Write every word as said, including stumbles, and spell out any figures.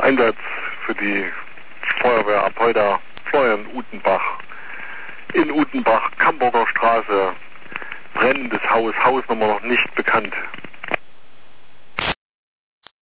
Einsatz für die Feuerwehr ab heute Florian Utenbach. In Utenbach, Camburger Straße, brennendes Haus, Hausnummer noch nicht bekannt.